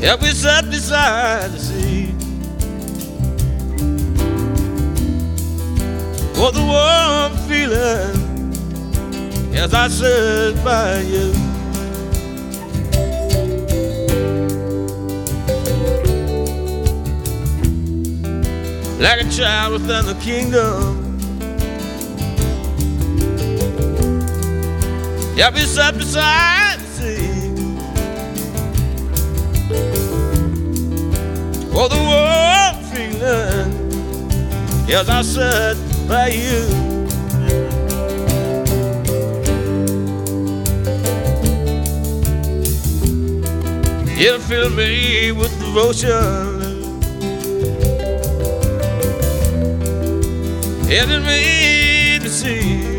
Yeah, we sat beside the sea. Oh, the warm feeling as I sat by you. Like a child within the kingdom. Yeah, we sat beside the sea. Oh, the warm feeling as I sat by you. You fill me with devotion, and it made me see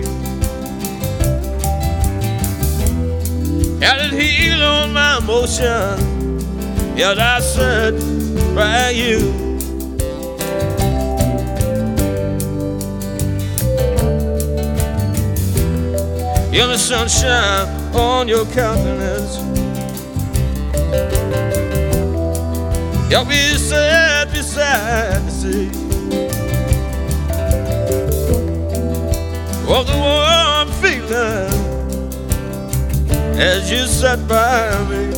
how it heal on my emotion. Yet I sat by you. You're the sunshine on your countenance. You'll be sat beside the sea. Oh, the warm feeling as you sat by me.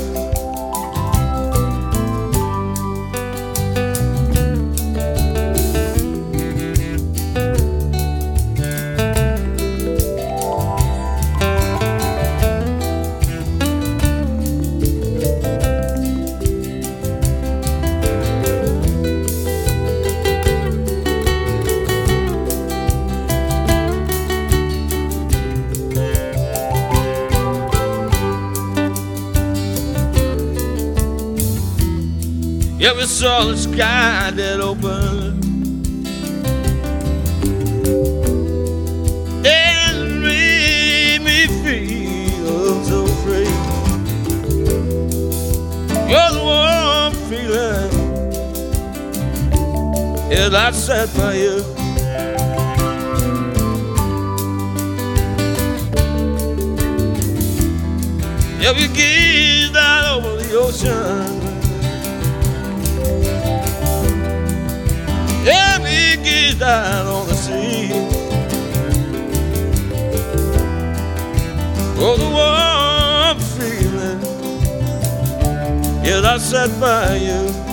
Yeah, we saw the sky that opened and made me feel so free. You're the warm feeling as I sat by you. Yeah, we gazed out over the ocean. Yeah, we gazed out on the sea. Oh, the warm feeling, yes, I sat by you.